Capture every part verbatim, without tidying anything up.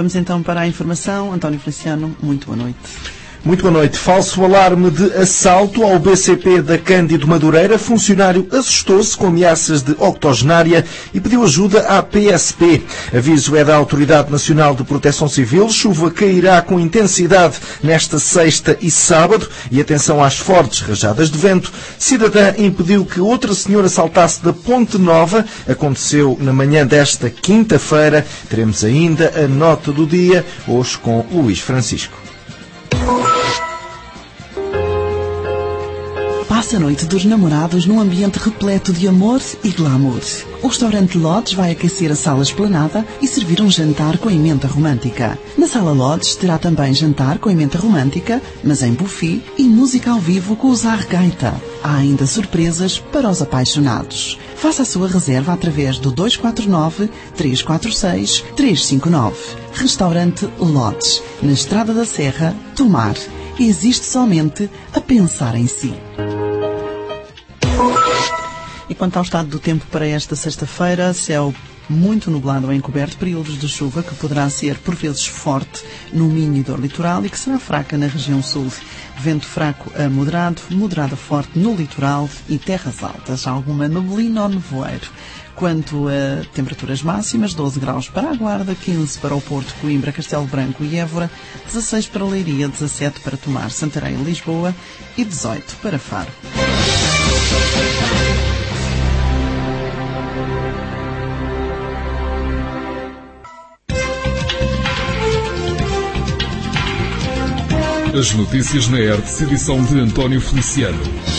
Vamos então para a informação. António Feliciano, muito boa noite. Muito boa noite. Falso alarme de assalto ao B C P da Cândido Madureira. Funcionário assustou-se com ameaças de octogenária e pediu ajuda à P S P. Aviso é da Autoridade Nacional de Proteção Civil. Chuva cairá com intensidade nesta sexta e sábado. E atenção às fortes rajadas de vento. Cidadã impediu que outra senhora saltasse da Ponte Nova. Aconteceu na manhã desta quinta-feira. Teremos ainda a nota do dia, hoje com Luís Francisco. Passa a noite dos namorados num ambiente repleto de amor e glamour. O restaurante Lodge vai aquecer a sala esplanada e servir um jantar com emenda romântica. Na sala Lodge terá também jantar com emenda romântica, mas em buffet e música ao vivo com o Zar Gaita. Há ainda surpresas para os apaixonados. Faça a sua reserva através do dois quatro nove, três quatro seis, três cinco nove. Restaurante Lodge, na Estrada da Serra, Tomar. Existe somente a pensar em si. E quanto ao estado do tempo para esta sexta-feira, céu muito nublado ou encoberto, períodos de chuva que poderá ser por vezes forte no Minho e dor litoral e que será fraca na região sul. Vento fraco a moderado, moderado a forte no litoral e terras altas. Alguma neblina ou nevoeiro. Quanto a temperaturas máximas, doze graus para a Guarda, quinze para o Porto, Coimbra, Castelo Branco e Évora, dezasseis para Leiria, dezassete para Tomar, Santarém e Lisboa e dezoito para Faro. As notícias na R T S, edição de António Feliciano.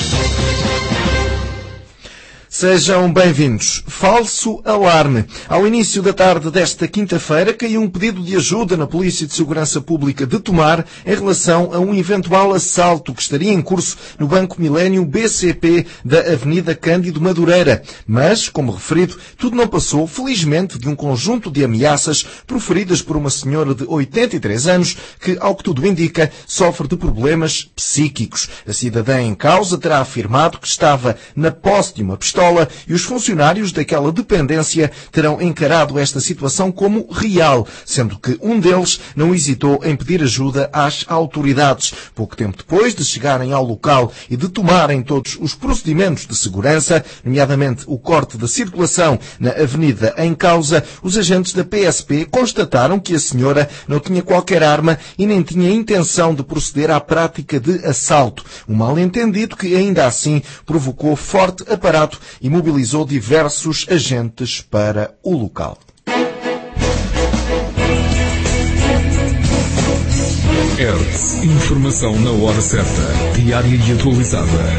Sejam bem-vindos. Falso alarme. Ao início da tarde desta quinta-feira, caiu um pedido de ajuda na Polícia de Segurança Pública de Tomar em relação a um eventual assalto que estaria em curso no Banco Milênio B C P da Avenida Cândido Madureira. Mas, como referido, tudo não passou, felizmente, de um conjunto de ameaças proferidas por uma senhora de oitenta e três anos que, ao que tudo indica, sofre de problemas psíquicos. A cidadã em causa terá afirmado que estava na posse de uma pistola e os funcionários daquela dependência terão encarado esta situação como real, sendo que um deles não hesitou em pedir ajuda às autoridades. Pouco tempo depois de chegarem ao local e de tomarem todos os procedimentos de segurança, nomeadamente o corte da circulação na avenida em causa, os agentes da P S P constataram que a senhora não tinha qualquer arma e nem tinha intenção de proceder à prática de assalto. Um mal-entendido que, ainda assim, provocou forte aparato e mobilizou diversos agentes para o local. R T S, informação na hora certa, diária e atualizada.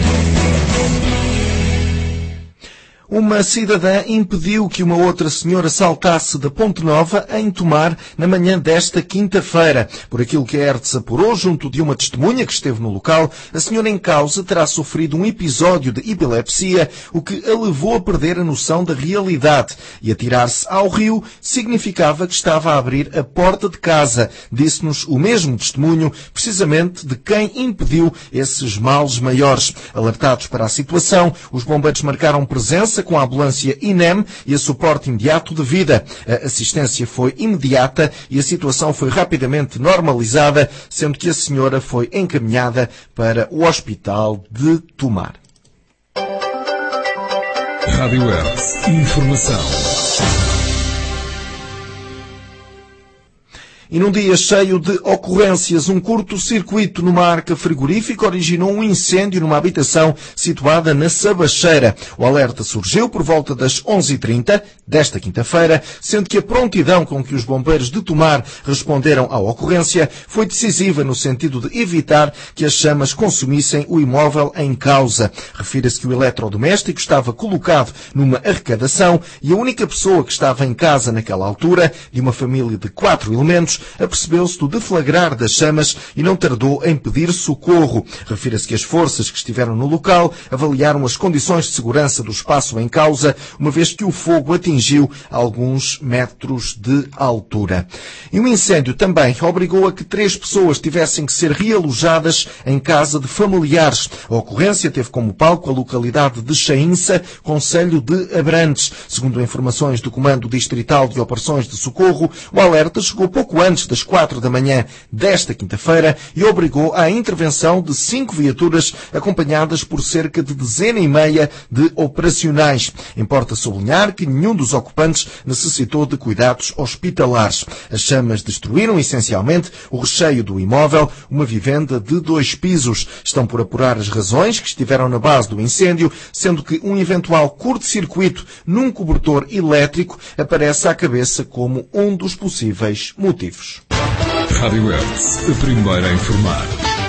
Uma cidadã impediu que uma outra senhora saltasse da Ponte Nova em Tomar na manhã desta quinta-feira. Por aquilo que a R T S apurou junto de uma testemunha que esteve no local, a senhora em causa terá sofrido um episódio de epilepsia, o que a levou a perder a noção da realidade. E atirar-se ao rio significava que estava a abrir a porta de casa. Disse-nos o mesmo testemunho, precisamente de quem impediu esses males maiores. Alertados para a situação, os bombeiros marcaram presença com a ambulância I N E M e a suporte imediato de vida. A assistência foi imediata e a situação foi rapidamente normalizada, sendo que a senhora foi encaminhada para o Hospital de Tomar. Rádio R T S, informação. E num dia cheio de ocorrências, um curto-circuito numa arca frigorífica originou um incêndio numa habitação situada na Sabacheira. O alerta surgiu por volta das onze e trinta desta quinta-feira, sendo que a prontidão com que os bombeiros de Tomar responderam à ocorrência foi decisiva no sentido de evitar que as chamas consumissem o imóvel em causa. Refira-se que o eletrodoméstico estava colocado numa arrecadação e a única pessoa que estava em casa naquela altura, de uma família de quatro elementos, apercebeu-se do deflagrar das chamas e não tardou em pedir socorro. Refira-se que as forças que estiveram no local avaliaram as condições de segurança do espaço em causa, uma vez que o fogo atingiu alguns metros de altura. E o incêndio também obrigou a que três pessoas tivessem que ser realojadas em casa de familiares. A ocorrência teve como palco a localidade de Chainça, concelho de Abrantes. Segundo informações do Comando Distrital de Operações de Socorro, o alerta chegou pouco antes das quatro da manhã desta quinta-feira e obrigou à intervenção de cinco viaturas acompanhadas por cerca de dezena e meia de operacionais. Importa sublinhar que nenhum dos ocupantes necessitou de cuidados hospitalares. As chamas destruíram essencialmente o recheio do imóvel, uma vivenda de dois pisos. Estão por apurar as razões que estiveram na base do incêndio, sendo que um eventual curto-circuito num cobertor elétrico aparece à cabeça como um dos possíveis motivos. Rádio Hertz, a primeira a informar.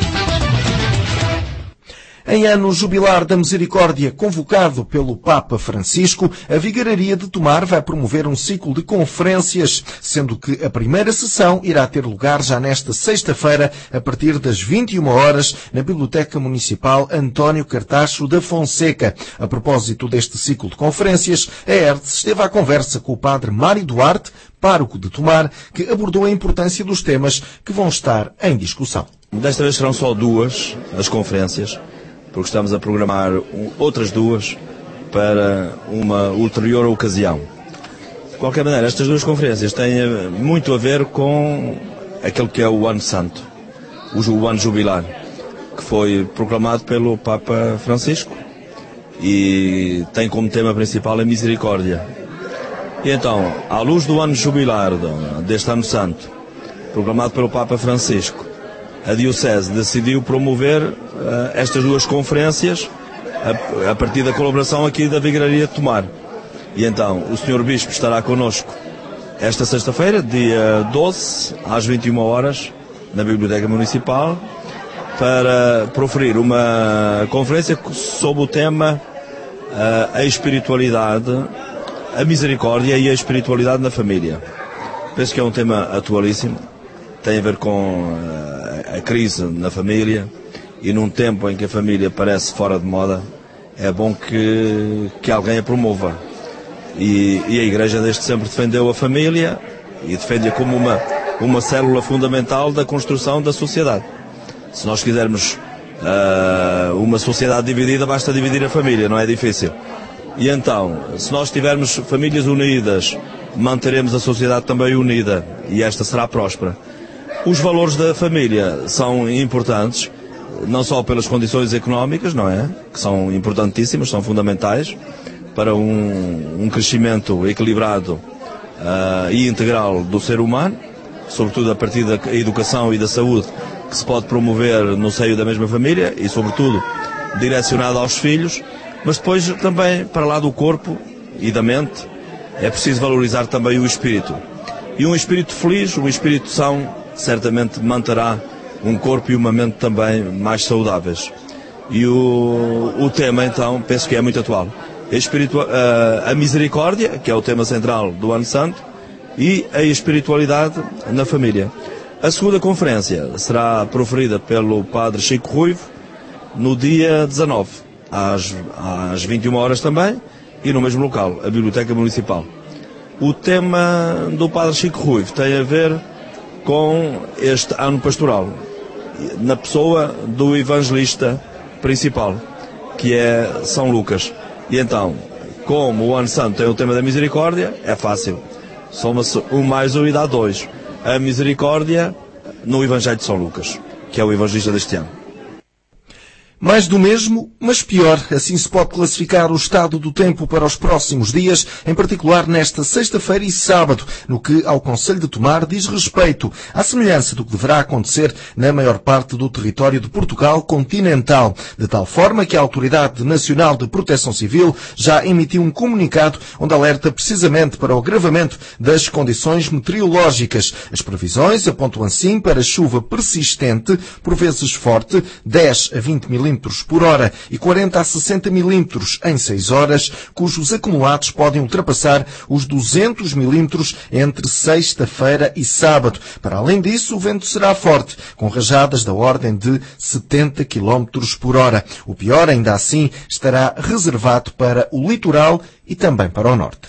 Em ano jubilar da Misericórdia convocado pelo Papa Francisco, a Vigararia de Tomar vai promover um ciclo de conferências, sendo que a primeira sessão irá ter lugar já nesta sexta-feira, a partir das vinte e uma horas, na Biblioteca Municipal António Cartacho da Fonseca. A propósito deste ciclo de conferências, a Hertz esteve à conversa com o padre Mário Duarte, pároco de Tomar, que abordou a importância dos temas que vão estar em discussão. Desta vez serão só duas as conferências, porque estamos a programar outras duas para uma ulterior ocasião. De qualquer maneira, estas duas conferências têm muito a ver com aquele que é o Ano Santo, o Ano Jubilar, que foi proclamado pelo Papa Francisco e tem como tema principal a misericórdia. E então, à luz do Ano Jubilar deste Ano Santo, proclamado pelo Papa Francisco, a Diocese decidiu promover uh, estas duas conferências a, a partir da colaboração aqui da Vigararia de Tomar. E então, o senhor Bispo estará connosco esta sexta-feira, dia doze, às vinte e uma horas, na Biblioteca Municipal, para proferir uma conferência sob o tema uh, a espiritualidade, a misericórdia e a espiritualidade na família. Penso que é um tema atualíssimo, tem a ver com uh, a crise na família, e num tempo em que a família parece fora de moda, é bom que, que alguém a promova. E, e a Igreja desde sempre defendeu a família e defende-a como uma, uma célula fundamental da construção da sociedade. Se nós quisermos uh, uma sociedade dividida, basta dividir a família, não é difícil. E então, se nós tivermos famílias unidas, manteremos a sociedade também unida, e esta será próspera. Os valores da família são importantes, não só pelas condições económicas, não é? Que são importantíssimas, são fundamentais para um, um crescimento equilibrado uh, e integral do ser humano, sobretudo a partir da educação e da saúde que se pode promover no seio da mesma família e, sobretudo, direcionado aos filhos, mas depois também, para lá do corpo e da mente, é preciso valorizar também o espírito. E um espírito feliz, um espírito são, certamente manterá um corpo e uma mente também mais saudáveis. E o, o tema, então, penso que é muito atual. A, espiritu, a, a misericórdia, que é o tema central do Ano Santo, e a espiritualidade na família. A segunda conferência será proferida pelo padre Chico Ruivo no dia dezanove, às, às vinte e uma horas também, e no mesmo local, a Biblioteca Municipal. O tema do padre Chico Ruivo tem a ver com este ano pastoral, na pessoa do evangelista principal, que é São Lucas. E então, como o Ano Santo tem o tema da misericórdia, é fácil. Soma-se um mais um e dá dois. A misericórdia no Evangelho de São Lucas, que é o evangelista deste ano. Mais do mesmo, mas pior. Assim se pode classificar o estado do tempo para os próximos dias, em particular nesta sexta-feira e sábado, no que ao Concelho de Tomar diz respeito, à semelhança do que deverá acontecer na maior parte do território de Portugal continental, de tal forma que a Autoridade Nacional de Proteção Civil já emitiu um comunicado onde alerta precisamente para o agravamento das condições meteorológicas. As previsões apontam assim para chuva persistente, por vezes forte, dez a vinte milímetros por hora e quarenta a sessenta milímetros em seis horas, cujos acumulados podem ultrapassar os duzentos milímetros entre sexta-feira e sábado. Para além disso, o vento será forte, com rajadas da ordem de setenta quilómetros por hora. O pior, ainda assim, estará reservado para o litoral e também para o norte.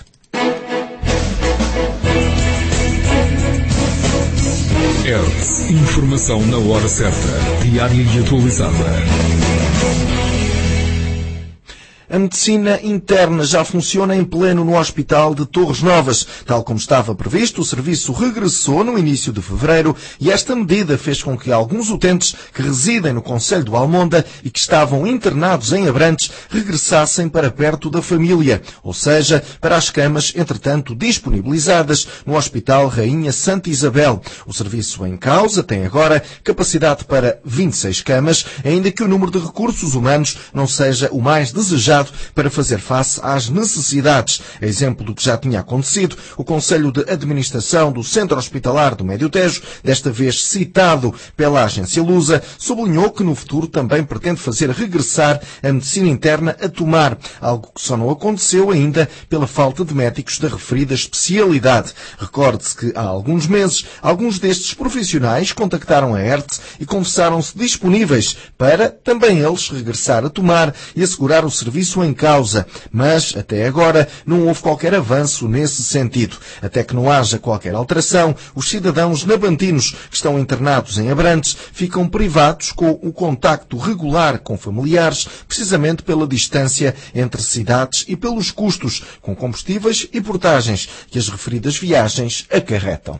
Hertz, informação na hora certa, diária e atualizada. A medicina interna já funciona em pleno no Hospital de Torres Novas. Tal como estava previsto, o serviço regressou no início de fevereiro e esta medida fez com que alguns utentes que residem no concelho do Almonda e que estavam internados em Abrantes regressassem para perto da família, ou seja, para as camas, entretanto, disponibilizadas no Hospital Rainha Santa Isabel. O serviço em causa tem agora capacidade para vinte e seis camas, ainda que o número de recursos humanos não seja o mais desejado para fazer face às necessidades. A exemplo do que já tinha acontecido, o Conselho de Administração do Centro Hospitalar do Médio Tejo, desta vez citado pela agência Lusa, sublinhou que no futuro também pretende fazer regressar a medicina interna a Tomar, algo que só não aconteceu ainda pela falta de médicos da referida especialidade. Recorde-se que há alguns meses, alguns destes profissionais contactaram a ERTE e confessaram-se disponíveis para, também eles, regressar a Tomar e assegurar o serviço em causa, mas até agora não houve qualquer avanço nesse sentido. Até que não haja qualquer alteração, os cidadãos nabantinos que estão internados em Abrantes ficam privados com o contacto regular com familiares, precisamente pela distância entre cidades e pelos custos com combustíveis e portagens que as referidas viagens acarretam.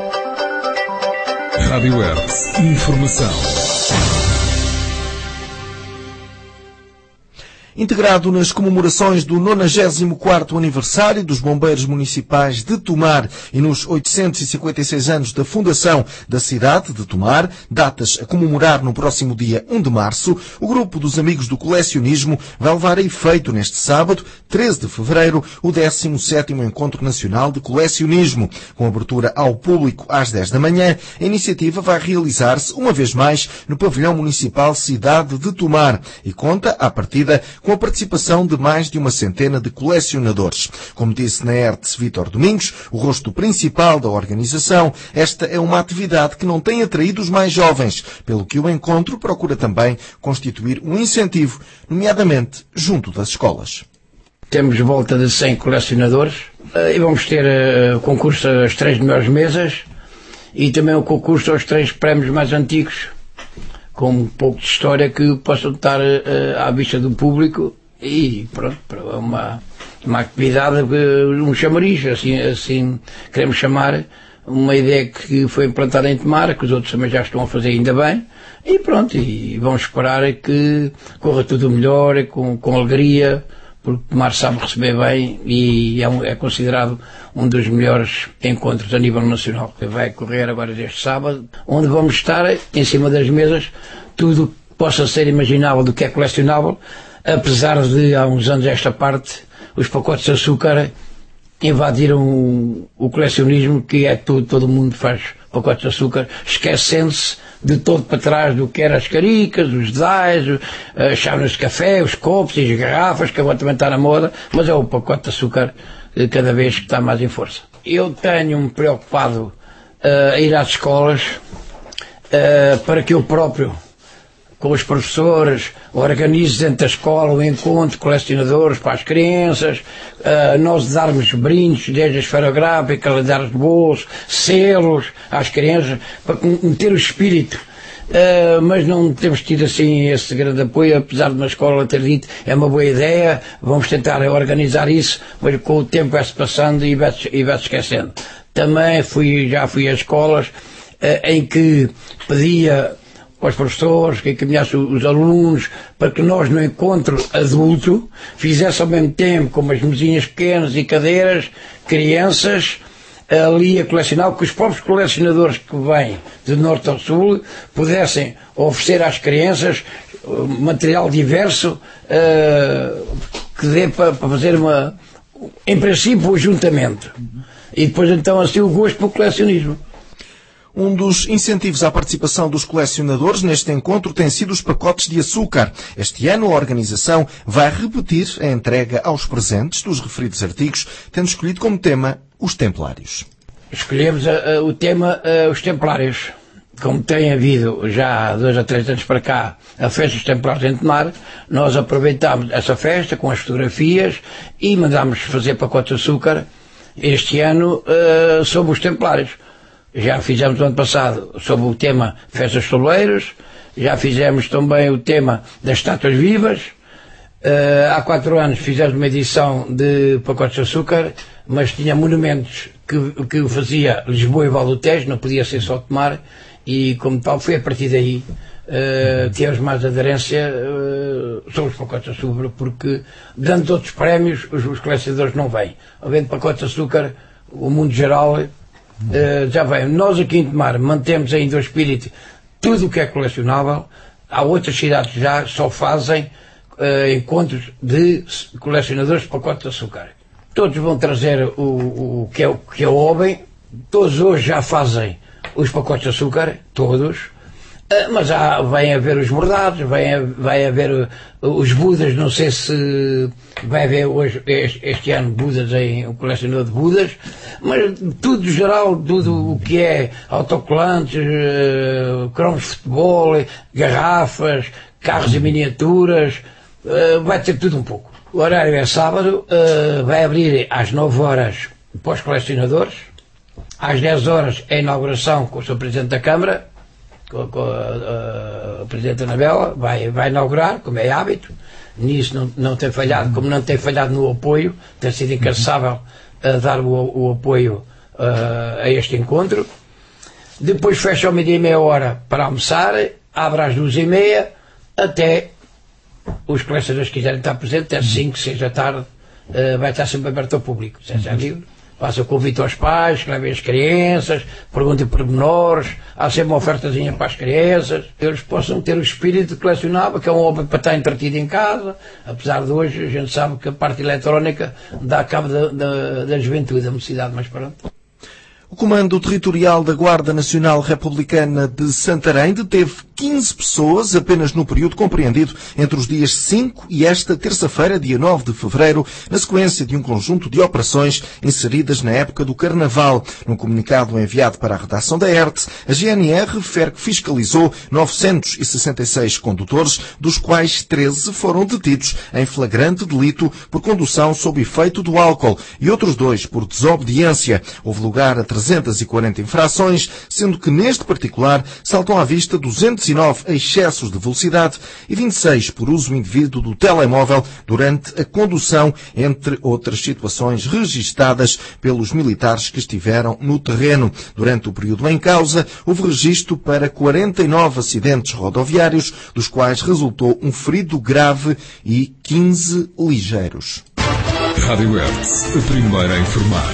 Rádio Hertz. Informação. Integrado nas comemorações do nonagésimo quarto aniversário dos Bombeiros Municipais de Tomar e nos oitocentos e cinquenta e seis anos da fundação da cidade de Tomar, datas a comemorar no próximo dia um de março, o grupo dos Amigos do Colecionismo vai levar a efeito neste sábado, treze de fevereiro, o décimo sétimo Encontro Nacional de Colecionismo. Com abertura ao público às dez da manhã, a iniciativa vai realizar-se uma vez mais no Pavilhão Municipal Cidade de Tomar e conta, à partida, com a participação de mais de uma centena de colecionadores. Como disse na ERTE Vítor Domingos, o rosto principal da organização, esta é uma atividade que não tem atraído os mais jovens, pelo que o encontro procura também constituir um incentivo, nomeadamente junto das escolas. Temos volta de cem colecionadores e vamos ter uh, concurso às três melhores mesas e também o concurso aos três prémios mais antigos, com um pouco de história que possam estar uh, à vista do público e pronto, para uma, uma atividade, um chamariz, assim, assim queremos chamar, uma ideia que foi implantada em Tomar, que os outros também já estão a fazer ainda bem, e pronto, e vamos esperar que corra tudo melhor, com, com alegria, porque Tomar sabe receber bem e é, um, é considerado um dos melhores encontros a nível nacional. Vai correr agora deste sábado, onde vamos estar em cima das mesas, tudo que possa ser imaginável do que é colecionável, apesar de há uns anos esta parte, os pacotes de açúcar invadiram o, o colecionismo, que é tudo, todo mundo faz pacotes de açúcar, esquecendo-se de todo para trás do que eram as caricas, os dedais, as chávenas de café, os copos e as garrafas, que agora também está na moda, mas é o pacote de açúcar cada vez que está mais em força. Eu tenho-me preocupado uh, a ir às escolas uh, para que eu próprio, com os professores, organize dentro da escola um encontro de colecionadores para as crianças, uh, nós darmos brindes, desde a esferográfica, calendários de bolso, selos às crianças, para meter o espírito. Uh, mas não temos tido assim esse grande apoio, apesar de uma escola ter dito, é uma boa ideia, vamos tentar organizar isso, mas com o tempo vai-se passando e vai-se, e vai-se esquecendo. Também fui, já fui a escolas uh, em que pedia aos professores, que encaminhasse os alunos, para que nós no encontro adulto fizesse ao mesmo tempo, com umas mesinhas pequenas e cadeiras, crianças ali a colecionar, que os próprios colecionadores que vêm de norte ao sul pudessem oferecer às crianças material diverso uh, que dê para, para fazer uma, em princípio, o juntamento. E depois então assim o gosto pelo colecionismo. Um dos incentivos à participação dos colecionadores neste encontro tem sido os pacotes de açúcar. Este ano a organização vai repetir a entrega aos presentes dos referidos artigos, tendo escolhido como tema os Templários. Escolhemos a, a, o tema a, os Templários. Como tem havido já há dois a três anos para cá a festa dos Templários em Tomar, nós aproveitámos essa festa com as fotografias e mandámos fazer pacotes de açúcar este ano uh, sobre os Templários. Já fizemos no ano passado sobre o tema Festas Soleiros, já fizemos também o tema das estátuas vivas, Uh, há quatro anos fizemos uma edição de pacotes de açúcar, mas tinha monumentos que, que fazia Lisboa e Val do Tejo, não podia ser só Tomar, e como tal foi a partir daí uh, temos mais aderência uh, sobre os pacotes de açúcar, porque dando outros prémios os, os colecionadores não vêm. Havendo pacotes de açúcar, o mundo geral uh, já vem. Nós aqui em Tomar mantemos ainda o espírito, tudo o que é colecionável. Há outras cidades que já só fazem Uh, encontros de colecionadores de pacotes de açúcar. Todos vão trazer o, o, que é o que é o hobby. Todos hoje já fazem os pacotes de açúcar, todos. Uh, mas há, vai haver os bordados, vai, vai haver uh, os Budas, não sei se vai haver hoje, este, este ano, Budas em um colecionador de Budas, mas tudo geral, tudo o que é autocolantes, uh, cromos de futebol, garrafas, carros em miniaturas, Uh, vai ter tudo um pouco. O horário é sábado, uh, vai abrir às nove horas para os colecionadores, às dez horas é a inauguração com o senhor Presidente da Câmara, com, com a, a, a Presidente Anabela, vai, vai inaugurar, como é hábito. Nisso não, não tem falhado, como não tem falhado no apoio, tem sido incansável a dar o, o apoio uh, a este encontro. Depois fecha ao meio-dia e meia hora para almoçar, abre às duas e meia até os colecionadores que quiserem estar presentes, até cinco, seis da tarde, uh, vai estar sempre aberto ao público. Já já livre. Faça o convite aos pais, que levem as crianças, perguntem por menores, há sempre uma ofertazinha para as crianças, eles possam ter o espírito de colecionável, que é um hobby para estar entretido em casa, apesar de hoje a gente sabe que a parte eletrónica dá cabo da, da, da juventude, da mocidade, mas pronto. O Comando Territorial da Guarda Nacional Republicana de Santarém deteve quinze pessoas apenas no período compreendido entre os dias cinco e esta terça-feira, dia nove de fevereiro, na sequência de um conjunto de operações inseridas na época do Carnaval. Num comunicado enviado para a redação da E R T, a G N R refere que fiscalizou novecentos e sessenta e seis condutores, dos quais treze foram detidos em flagrante delito por condução sob efeito do álcool e outros dois por desobediência. Houve lugar a trezentas e quarenta infrações, sendo que neste particular saltam à vista duzentos e nove excessos de velocidade e vinte e seis por uso indevido do telemóvel durante a condução, entre outras situações registadas pelos militares que estiveram no terreno. Durante o período em causa, houve registro para quarenta e nove acidentes rodoviários, dos quais resultou um ferido grave e quinze ligeiros. Rádio Hertz, a primeira a informar.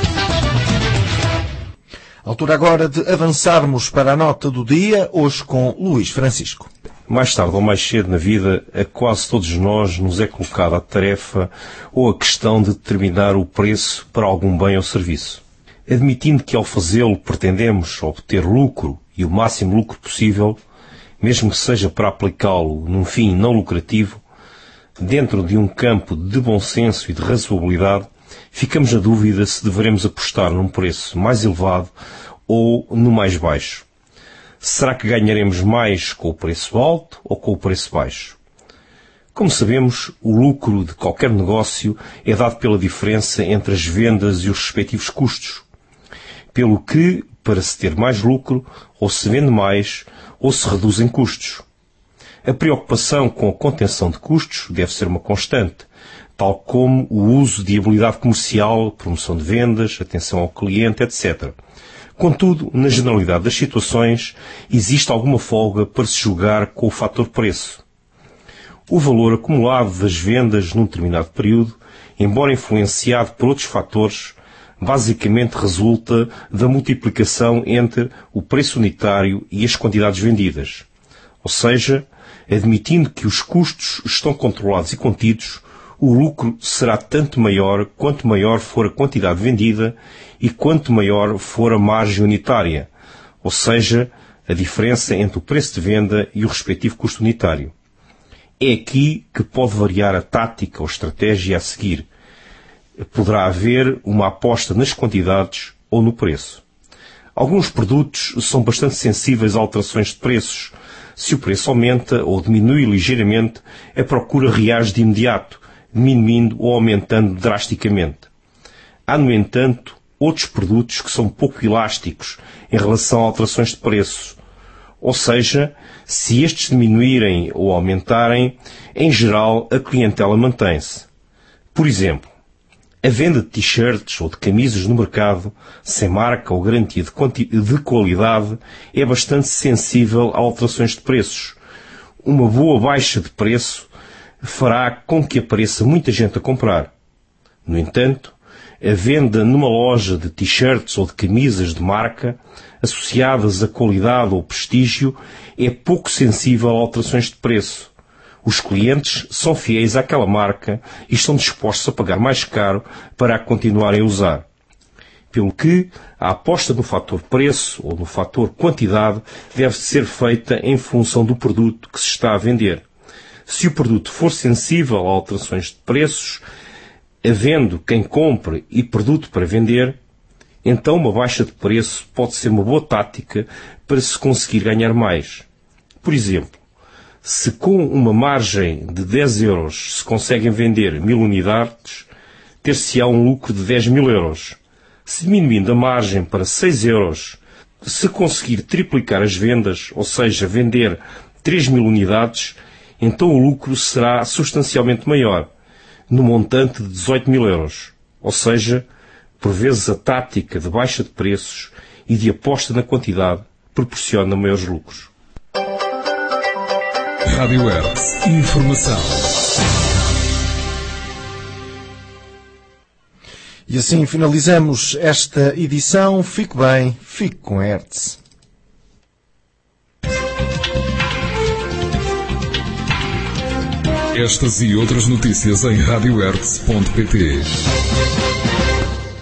Altura agora de avançarmos para a nota do dia, hoje com Luís Francisco. Mais tarde ou mais cedo na vida, a quase todos nós nos é colocada a tarefa ou a questão de determinar o preço para algum bem ou serviço. Admitindo que ao fazê-lo pretendemos obter lucro e o máximo lucro possível, mesmo que seja para aplicá-lo num fim não lucrativo, dentro de um campo de bom senso e de razoabilidade, ficamos na dúvida se devemos apostar num preço mais elevado ou no mais baixo. Será que ganharemos mais com o preço alto ou com o preço baixo? Como sabemos, o lucro de qualquer negócio é dado pela diferença entre as vendas e os respectivos custos. Pelo que, para se ter mais lucro, ou se vende mais, ou se reduzem custos. A preocupação com a contenção de custos deve ser uma constante, tal como o uso de habilidade comercial, promoção de vendas, atenção ao cliente, etcétera. Contudo, na generalidade das situações, existe alguma folga para se jogar com o fator preço. O valor acumulado das vendas num determinado período, embora influenciado por outros fatores, basicamente resulta da multiplicação entre o preço unitário e as quantidades vendidas. Ou seja, admitindo que os custos estão controlados e contidos, o lucro será tanto maior quanto maior for a quantidade vendida e quanto maior for a margem unitária, ou seja, a diferença entre o preço de venda e o respectivo custo unitário. É aqui que pode variar a tática ou estratégia a seguir. Poderá haver uma aposta nas quantidades ou no preço. Alguns produtos são bastante sensíveis a alterações de preços. Se o preço aumenta ou diminui ligeiramente, a procura reage de imediato, diminuindo ou aumentando drasticamente. Há, no entanto, outros produtos que são pouco elásticos em relação a alterações de preço, Ou seja, se estes diminuírem ou aumentarem, em geral a clientela mantém-se. Por exemplo, a venda de t-shirts ou de camisas no mercado, sem marca ou garantia de, de qualidade, é bastante sensível a alterações de preços. Uma boa baixa de preço fará com que apareça muita gente a comprar. No entanto, a venda numa loja de t-shirts ou de camisas de marca, associadas a qualidade ou prestígio, é pouco sensível a alterações de preço. Os clientes são fiéis àquela marca e estão dispostos a pagar mais caro para a continuarem a usar. Pelo que a aposta no fator preço ou no fator quantidade deve ser feita em função do produto que se está a vender. Se o produto for sensível a alterações de preços, havendo quem compre e produto para vender, então uma baixa de preço pode ser uma boa tática para se conseguir ganhar mais. Por exemplo, se com uma margem de dez euros se conseguem vender mil unidades, ter-se-á um lucro de dez mil euros. Se diminuindo a margem para seis euros, se conseguir triplicar as vendas, ou seja, vender três mil unidades, então o lucro será substancialmente maior, no montante de dezoito mil euros. Ou seja, por vezes a tática de baixa de preços e de aposta na quantidade proporciona maiores lucros. Rádio Hertz. Informação. E assim finalizamos esta edição. Fique bem, fique com a Hertz. Estas e outras notícias em rádio hertz ponto pt.